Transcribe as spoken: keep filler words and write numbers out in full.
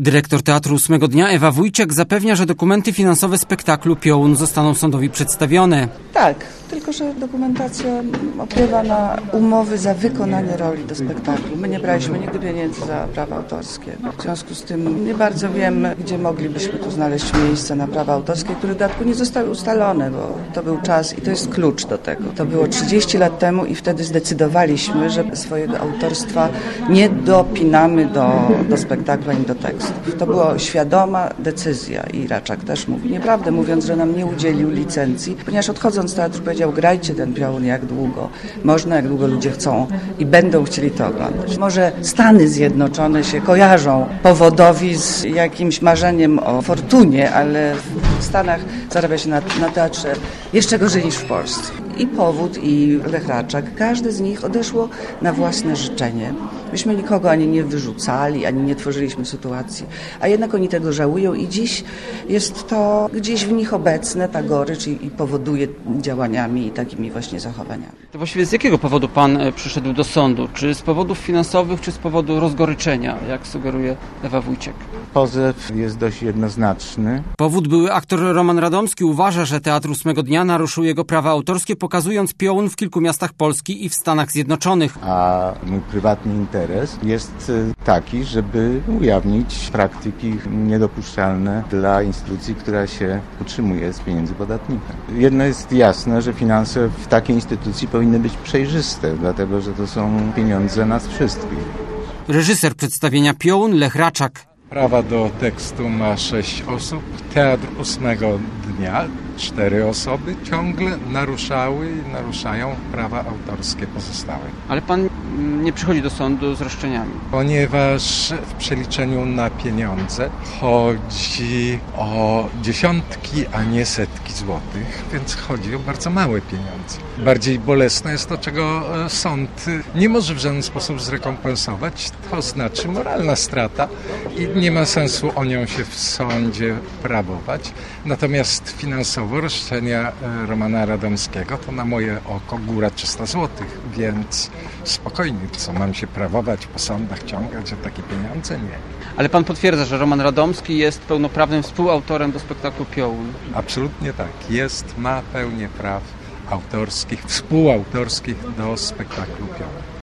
Dyrektor Teatru Ósmego Dnia Ewa Wójciak zapewnia, że dokumenty finansowe spektaklu Piołun zostaną sądowi przedstawione. Tak, tylko że dokumentacja opiewa na umowy za wykonanie roli do spektaklu. My nie braliśmy nigdy pieniędzy za prawa autorskie. W związku z tym nie bardzo wiemy, gdzie moglibyśmy tu znaleźć miejsce na prawa autorskie, które w dodatku nie zostały ustalone, bo to był czas i to jest klucz do tego. To było trzydzieści lat temu i wtedy zdecydowaliśmy, że swojego autorstwa nie dopinamy do, do spektaklu ani do tekstu. To była świadoma decyzja i Raczak też mówi nieprawdę, mówiąc, że nam nie udzielił licencji, ponieważ odchodząc z teatru powiedział, grajcie ten Piołun jak długo można, jak długo ludzie chcą i będą chcieli to oglądać. Może Stany Zjednoczone się kojarzą powodowi z jakimś marzeniem o fortunie, ale w Stanach zarabia się na, na teatrze jeszcze gorzej niż w Polsce. I Powód, i Lech Raczak, każdy z nich odeszło na własne życzenie. Myśmy nikogo ani nie wyrzucali, ani nie tworzyliśmy sytuacji, a jednak oni tego żałują i dziś jest to gdzieś w nich obecne, ta gorycz i, i powoduje działaniami i takimi właśnie zachowaniami. To właściwie z jakiego powodu pan przyszedł do sądu? Czy z powodów finansowych, czy z powodu rozgoryczenia, jak sugeruje Ewa Wójciak? Pozew jest dość jednoznaczny. Powód były aktor Roman Radomski uważa, że Teatr Ósmego Dnia naruszył jego prawa autorskie, pokazując Piołun w kilku miastach Polski i w Stanach Zjednoczonych. A mój prywatny interes jest taki, żeby ujawnić praktyki niedopuszczalne dla instytucji, która się utrzymuje z pieniędzy podatnika. Jedno jest jasne, że finanse w takiej instytucji powinny być przejrzyste, dlatego że to są pieniądze nas wszystkich. Reżyser przedstawienia Piołun Lech Raczak. Prawa do tekstu ma sześć osób. Teatr Ósmego Dnia, cztery osoby, ciągle naruszały i naruszają prawa autorskie pozostałe. Ale pan nie przychodzi do sądu z roszczeniami. Ponieważ w przeliczeniu na pieniądze chodzi o dziesiątki, a nie setki złotych, więc chodzi o bardzo małe pieniądze. Bardziej bolesne jest to, czego sąd nie może w żaden sposób zrekompensować, to znaczy moralna strata i nie ma sensu o nią się w sądzie prawować. Natomiast finansowo roszczenia Romana Radomskiego to na moje oko góra trzysta złotych, więc spokojnie, co mam się prawować po sądach, ciągać o takie pieniądze? Nie. Ale pan potwierdza, że Roman Radomski jest pełnoprawnym współautorem do spektaklu Piołun? Absolutnie tak. Jest, ma pełnię praw autorskich, współautorskich do spektaklu Piołun.